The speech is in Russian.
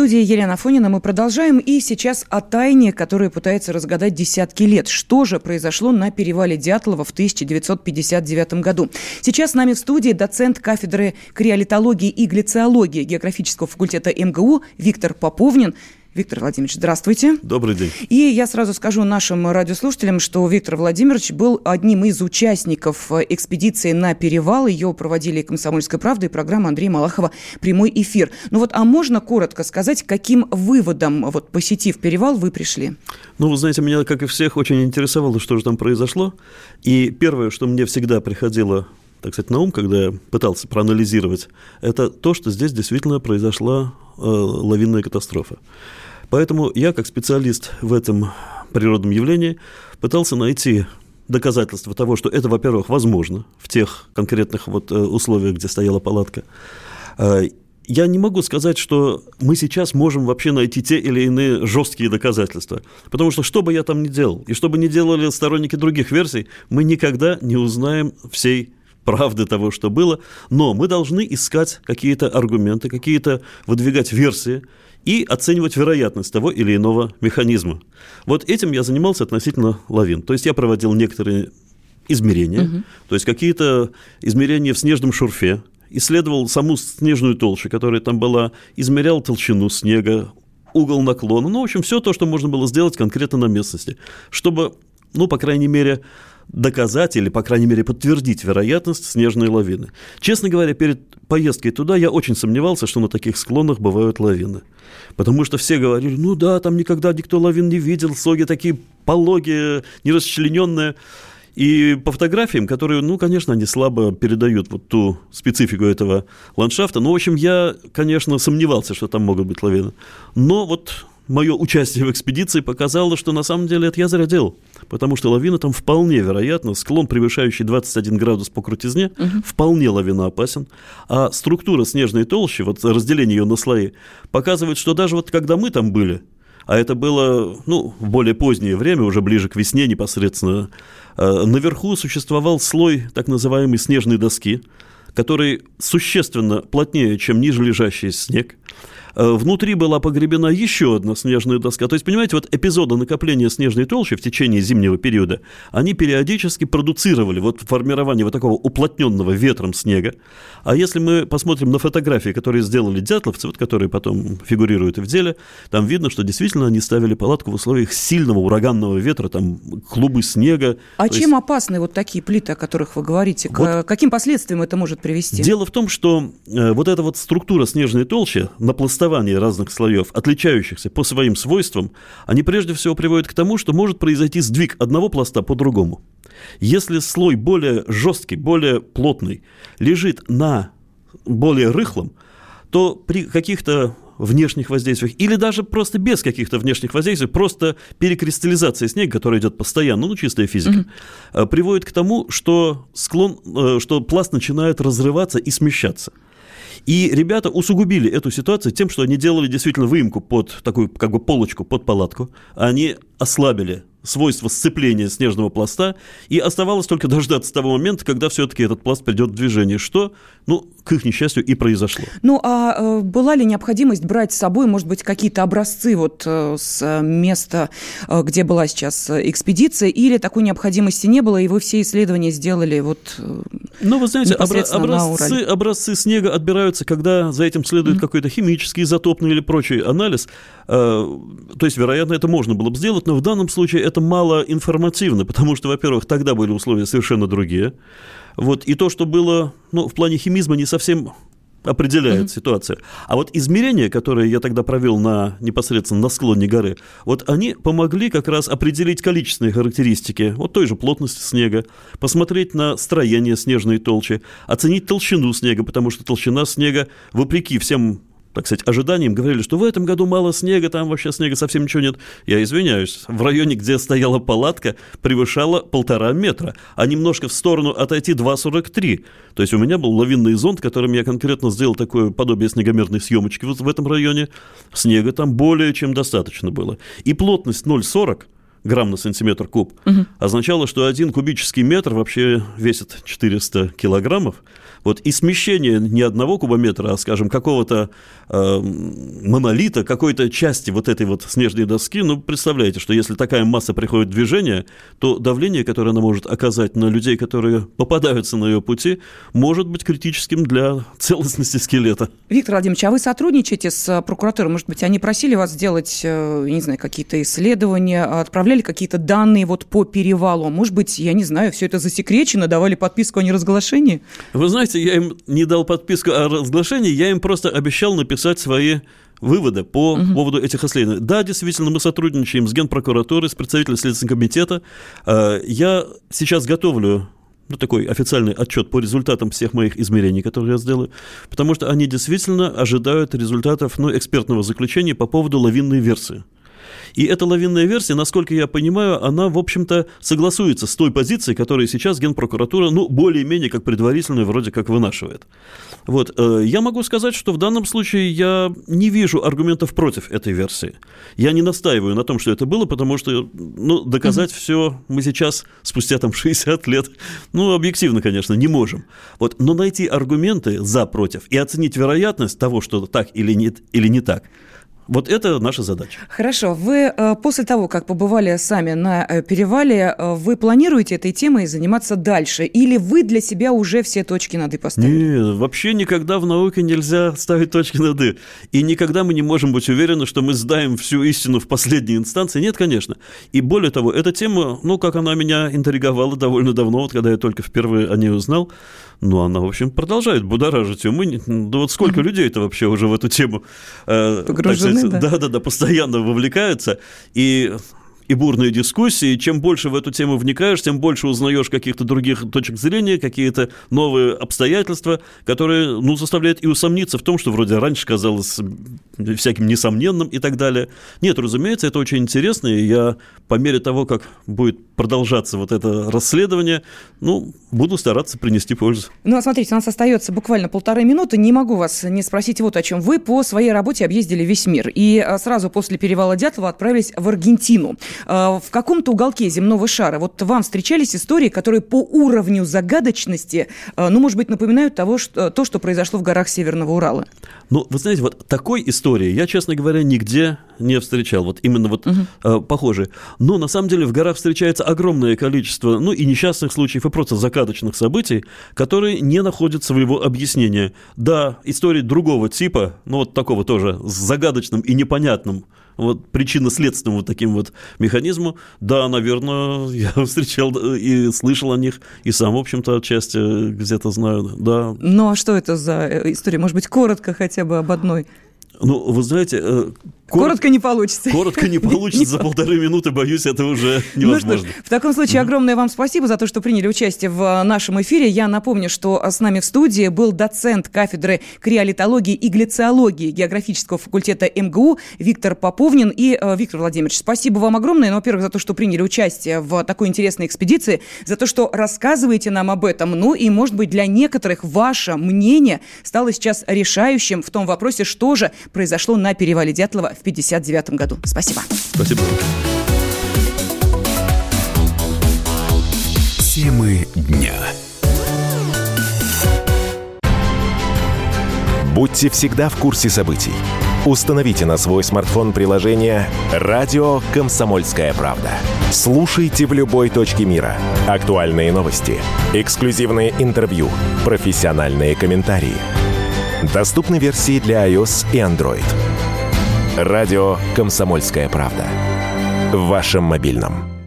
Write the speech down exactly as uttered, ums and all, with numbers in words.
студии Елена Афонина. Мы продолжаем. И сейчас о тайне, которую пытаются разгадать десятки лет. Что же произошло на перевале Дятлова в тысяча девятьсот пятьдесят девятом году? Сейчас с нами в студии доцент кафедры криолитологии и глициологии географического факультета эм гэ у Виктор Поповнин. Виктор Владимирович, здравствуйте. Добрый день. И я сразу скажу нашим радиослушателям, что Виктор Владимирович был одним из участников экспедиции на перевал. Ее проводили «Комсомольская правда» и программа Андрея Малахова «Прямой эфир». Ну вот, а можно коротко сказать, к каким выводам, вот, посетив перевал, вы пришли? Ну, вы знаете, меня, как и всех, очень интересовало, что же там произошло. И первое, что мне всегда приходило, так сказать, на ум, когда я пытался проанализировать, это то, что здесь действительно произошла э, лавинная катастрофа. Поэтому я, как специалист в этом природном явлении, пытался найти доказательства того, что это, во-первых, возможно в тех конкретных вот условиях, где стояла палатка. Я не могу сказать, что мы сейчас можем вообще найти те или иные жесткие доказательства, потому что, что бы я там ни делал, и что бы ни делали сторонники других версий, мы никогда не узнаем всей правды того, что было, но мы должны искать какие-то аргументы, какие-то выдвигать версии, и оценивать вероятность того или иного механизма. Вот этим я занимался относительно лавин. То есть я проводил некоторые измерения, угу. то есть какие-то измерения в снежном шурфе, исследовал саму снежную толщу, которая там была, измерял толщину снега, угол наклона, ну, в общем, все то, что можно было сделать конкретно на местности, чтобы, ну, по крайней мере, доказать или, по крайней мере, подтвердить вероятность снежной лавины. Честно говоря, перед поездкой туда я очень сомневался, что на таких склонах бывают лавины. Потому что все говорили, ну да, там никогда никто лавин не видел, соги такие пологие, нерасчлененные. И по фотографиям, которые, ну, конечно, они слабо передают вот ту специфику этого ландшафта. Ну, в общем, я, конечно, сомневался, что там могут быть лавины. Но вот мое участие в экспедиции показало, что на самом деле это я зря делал. Потому что лавина там вполне вероятно, склон, превышающий двадцать один градус по крутизне, угу. вполне лавиноопасен. А структура снежной толщи, вот разделение ее на слои, показывает, что даже вот когда мы там были, а это было, ну, в более позднее время, уже ближе к весне непосредственно, наверху существовал слой так называемой снежной доски, который существенно плотнее, чем ниже лежащий снег. Внутри была погребена еще одна снежная доска. То есть, понимаете, вот эпизоды накопления снежной толщи в течение зимнего периода, они периодически продуцировали вот формирование вот такого уплотненного ветром снега. А если мы посмотрим на фотографии, которые сделали дятловцы, вот, которые потом фигурируют и в деле, там видно, что действительно они ставили палатку в условиях сильного ураганного ветра, там клубы снега. А чем есть... опасны вот такие плиты, о которых вы говорите? К вот каким последствиям это может привести? Дело в том, что э, вот эта вот структура снежной толщи, напластование разных слоев, отличающихся по своим свойствам, они прежде всего приводят к тому, что может произойти сдвиг одного пласта по другому. Если слой более жесткий, более плотный, лежит на более рыхлом, то при каких-то внешних воздействиях, или даже просто без каких-то внешних воздействий, просто перекристаллизация снега, которая идет постоянно, ну, чистая физика, mm-hmm. приводит к тому, что склон, что пласт начинает разрываться и смещаться. И ребята усугубили эту ситуацию тем, что они делали действительно выемку под такую, как бы, полочку под палатку. Они ослабили свойства сцепления снежного пласта, и оставалось только дождаться того момента, когда все-таки этот пласт придет в движение, что, ну, к их несчастью, и произошло. Ну, а э, была ли необходимость брать с собой, может быть, какие-то образцы вот э, с места, э, где была сейчас экспедиция, или такой необходимости не было, и вы все исследования сделали вот э, Ну, вы знаете, обра- образцы, образцы снега отбираются, когда за этим следует mm-hmm. какой-то химический, изотопный или прочий анализ. Э, то есть, вероятно, это можно было бы сделать, но в данном случае это мало информативно, потому что, во-первых, тогда были условия совершенно другие. Вот, и то, что было, ну, в плане химизма, не совсем определяет mm-hmm. ситуацию. А вот измерения, которые я тогда провел на, непосредственно на склоне горы, вот они помогли как раз определить количественные характеристики вот той же плотности снега, посмотреть на строение снежной толщи, оценить толщину снега, потому что толщина снега, вопреки всем, так сказать, ожиданиям, говорили, что в этом году мало снега, там вообще снега совсем ничего нет. Я извиняюсь, в районе, где стояла палатка, превышала полтора метра, а немножко в сторону отойти два сорок три. То есть у меня был лавинный зонд, которым я конкретно сделал такое подобие снегомерной съемочки вот в этом районе. Снега там более чем достаточно было. И плотность ноль сорок грамм на сантиметр куб, угу. означало, что один кубический метр вообще весит четыреста килограммов. Вот, и смещение не одного кубометра, а, скажем, какого-то э, монолита, какой-то части вот этой вот снежной доски, ну, представляете, что если такая масса приходит в движение, то давление, которое она может оказать на людей, которые попадаются на ее пути, может быть критическим для целостности скелета. Виктор Владимирович, а вы сотрудничаете с прокуратурой? Может быть, они просили вас сделать, не знаю, какие-то исследования, отправляли какие-то данные вот по перевалу? Может быть, я не знаю, все это засекречено, давали подписку о неразглашении? Вы знаете, я им не дал подписку о разглашении, я им просто обещал написать свои выводы по угу. поводу этих исследований. Да, действительно, мы сотрудничаем с Генпрокуратурой, с представителем Следственного комитета. Я сейчас готовлю ну, такой официальный отчет по результатам всех моих измерений, которые я сделаю, потому что они действительно ожидают результатов ну, экспертного заключения по поводу лавинной версии. И эта лавинная версия, насколько я понимаю, она, в общем-то, согласуется с той позицией, которую сейчас Генпрокуратура, ну, более-менее как предварительную, вроде как вынашивает. Вот. Я могу сказать, что в данном случае я не вижу аргументов против этой версии. Я не настаиваю на том, что это было, потому что, ну, доказать mm-hmm. все мы сейчас, спустя там шестьдесят лет, ну, объективно, конечно, не можем. Вот. Но найти аргументы за, против и оценить вероятность того, что так или нет, или не так, вот это наша задача. Хорошо. Вы после того, как побывали сами на перевале, вы планируете этой темой заниматься дальше? Или вы для себя уже все точки над «и» поставили? Нет, вообще никогда в науке нельзя ставить точки над «и». И никогда мы не можем быть уверены, что мы знаем всю истину в последней инстанции. Нет, конечно. И более того, эта тема, ну, как она меня интриговала довольно давно, вот когда я только впервые о ней узнал, ну, она, в общем, продолжает будоражить умы. Да вот сколько mm-hmm. людей-то вообще уже в эту тему погружены, да? Да-да-да, постоянно вовлекаются. И... и бурные дискуссии. Чем больше в эту тему вникаешь, тем больше узнаешь каких-то других точек зрения, какие-то новые обстоятельства, которые, ну, заставляют и усомниться в том, что вроде раньше казалось всяким несомненным и так далее. Нет, разумеется, это очень интересно, и я по мере того, как будет продолжаться вот это расследование, ну, буду стараться принести пользу. Ну, а смотрите, у нас остается буквально полторы минуты. Не могу вас не спросить вот о чем. Вы по своей работе объездили весь мир и сразу после перевала Дятлова отправились в Аргентину. В каком-то уголке земного шара вот вам встречались истории, которые по уровню загадочности, ну, может быть, напоминают того, что, то, что произошло в горах Северного Урала? Ну, вы знаете, вот такой истории я, честно говоря, нигде не встречал. Вот именно вот угу. э, похожие. Но, на самом деле, в горах встречается огромное количество, ну, и несчастных случаев, и просто загадочных событий, которые не находят своего объяснения. Да, истории другого типа, ну, вот такого тоже, с загадочным и непонятным, вот причинно-следственным вот таким вот механизмом, да, наверное, я встречал и слышал о них, и сам, в общем-то, отчасти где-то знаю, да. Ну, а что это за история? Может быть, коротко хотя бы об одной? Ну, вы знаете... Корот... Коротко не получится. Коротко не получится. За полторы минуты, боюсь, это уже невозможно. Ну что ж, в таком случае огромное вам спасибо за то, что приняли участие в нашем эфире. Я напомню, что с нами в студии был доцент кафедры криолитологии и глициологии географического факультета эм гэ у Виктор Поповнин. И, Виктор Владимирович, спасибо вам огромное, ну, во-первых, за то, что приняли участие в такой интересной экспедиции, за то, что рассказываете нам об этом. Ну и, может быть, для некоторых ваше мнение стало сейчас решающим в том вопросе, что же произошло на перевале Дятлова в пятьдесят девятом году. Спасибо. Спасибо. Темы дня. Будьте всегда в курсе событий. Установите на свой смартфон приложение «Радио Комсомольская правда». Слушайте в любой точке мира. Актуальные новости, эксклюзивные интервью, профессиональные комментарии. Доступны версии для iOS и Android. Радио «Комсомольская правда». В вашем мобильном.